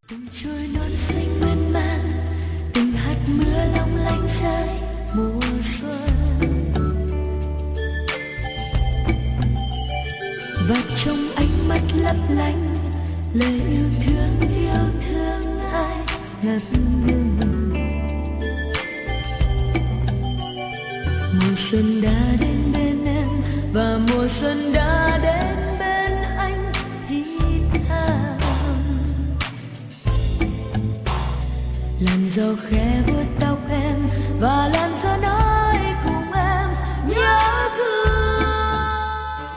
Từng trôi non xanh mơn man, từng hạt mưa long lanh rơi mùa xuân. Và trong ánh mắt lấp lánh lời yêu thương ai ngập ngừng. Mùa xuân đã đến bên em và mùa xuân đã đến bên anh hít thở. Làn gió khẽ